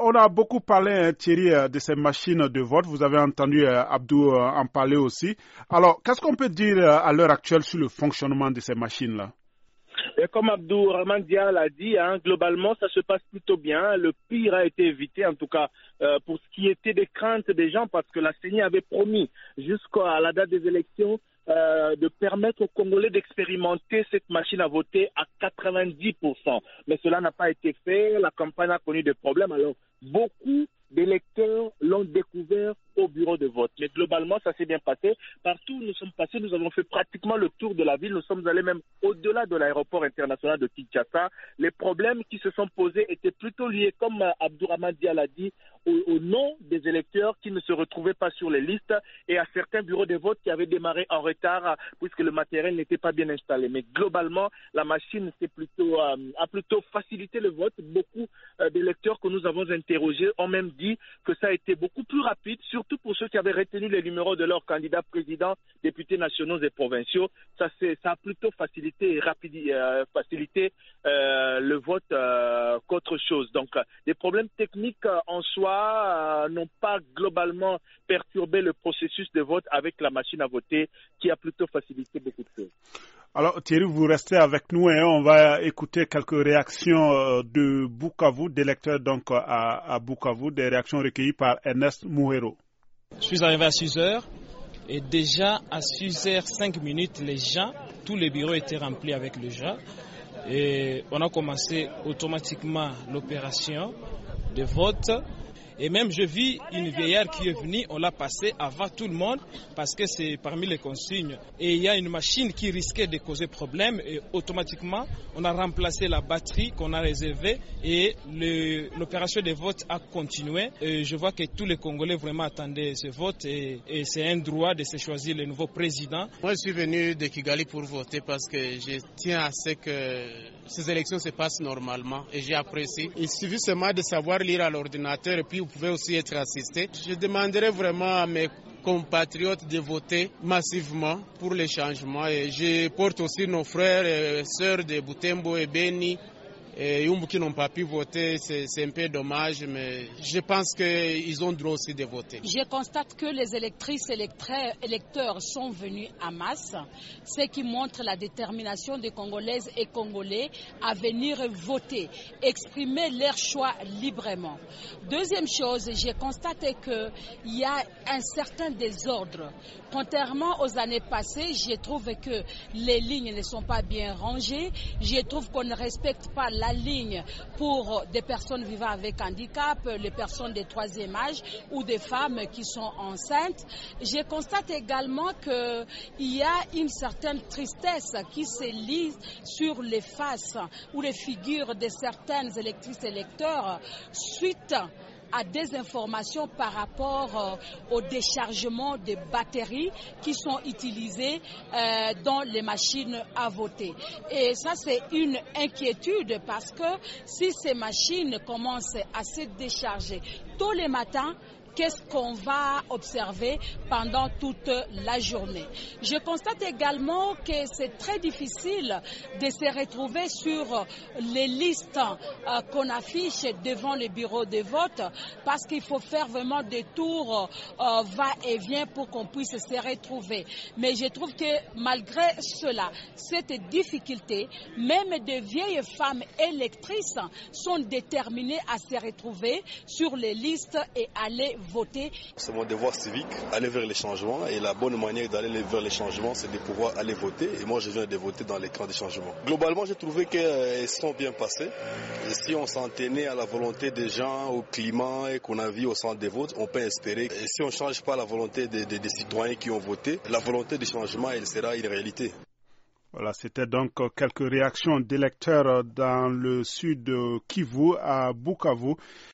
on a beaucoup parlé, Thierry, de ces machines de vote. Vous avez entendu Abdou en parler aussi. Alors, qu'est-ce qu'on peut dire à l'heure actuelle sur le fonctionnement de ces machines-là? Et comme Abdourahmane Dia l'a dit, globalement, ça se passe plutôt bien. Le pire a été évité, en tout cas, pour ce qui était des craintes des gens, parce que la CENI avait promis, jusqu'à la date des élections, de permettre aux Congolais d'expérimenter cette machine à voter à 90%. Mais cela n'a pas été fait. La campagne a connu des problèmes. Alors, beaucoup d'électeurs l'ont découvert au bureau de vote. Mais globalement, ça s'est bien passé. Partout où nous sommes passés, nous avons fait pratiquement le tour de la ville. Nous sommes allés même au-delà de l'aéroport international de Kinshasa. Les problèmes qui se sont posés étaient plutôt liés, comme Abdourahmane Dia l'a dit, au nom des électeurs qui ne se retrouvaient pas sur les listes et à certains bureaux de vote qui avaient démarré en retard puisque le matériel n'était pas bien installé. Mais globalement, la machine a plutôt facilité le vote. Beaucoup d'électeurs que nous avons interrogés ont même dit que ça a été beaucoup plus rapide, surtout pour ceux qui avaient retenu les numéros de leurs candidats présidents, députés nationaux et provinciaux. Ça a plutôt facilité le vote qu'autre chose. Donc, des problèmes techniques en soi n'ont pas globalement perturbé le processus de vote avec la machine à voter qui a plutôt facilité beaucoup de choses. Alors Thierry, vous restez avec nous et on va écouter quelques réactions de Bukavu, d'électeurs donc à Bukavu, des réactions recueillies par Ernest Mouhero. Je suis arrivé à 6h et déjà à 6h05, les gens, tous les bureaux étaient remplis avec les gens et on a commencé automatiquement l'opération de vote. Et même je vis une vieillard qui est venue, on l'a passé avant tout le monde parce que c'est parmi les consignes. Et il y a une machine qui risquait de causer problème et automatiquement on a remplacé la batterie qu'on a réservée et l'opération de vote a continué. Et je vois que tous les Congolais vraiment attendaient ce vote et c'est un droit de se choisir le nouveau président. Moi je suis venu de Kigali pour voter parce que je tiens à ce que ces élections se passent normalement et j'ai apprécié. Il suffit seulement de savoir lire à l'ordinateur et puis vous pouvez aussi être assisté. Je demanderai vraiment à mes compatriotes de voter massivement pour les changements. Et je porte aussi nos frères et sœurs de Butembo et Beni et Yumbu qui n'ont pas pu voter. C'est un peu dommage, mais je pense qu'ils ont droit aussi de voter. Je constate que les électrices et électeurs sont venus en masse, ce qui montre la détermination des Congolaises et Congolais à venir voter, exprimer leur choix librement. Deuxième chose, j'ai constaté qu'il y a un certain désordre. Contrairement aux années passées, je trouve que les lignes ne sont pas bien rangées. Je trouve qu'on ne respecte pas la ligne pour des personnes vivant avec handicap, les personnes de troisième âge ou des femmes qui sont enceintes. Je constate également qu'il y a une certaine tristesse qui se lit sur les faces ou les figures de certaines électrices et électeurs suite à des informations par rapport au déchargement des batteries qui sont utilisées dans les machines à voter. Et ça, c'est une inquiétude parce que si ces machines commencent à se décharger tôt les matins, qu'est-ce qu'on va observer pendant toute la journée. Je constate également que c'est très difficile de se retrouver sur les listes qu'on affiche devant les bureaux de vote parce qu'il faut faire vraiment des tours va-et-vient pour qu'on puisse se retrouver. Mais je trouve que malgré cela, cette difficulté, même de vieilles femmes électrices sont déterminées à se retrouver sur les listes et aller voter. C'est mon devoir civique, aller vers les changements et la bonne manière d'aller vers les changements, c'est de pouvoir aller voter et moi je viens de voter dans les camps de changement. Globalement, j'ai trouvé qu'elles sont bien passées. Et si on s'en tenait à la volonté des gens, au climat et qu'on a vu au centre des votes, on peut espérer. Et si on ne change pas la volonté des citoyens qui ont voté, la volonté du changement, elle sera une réalité. Voilà, c'était donc quelques réactions d'électeurs dans le sud de Kivu à Bukavu.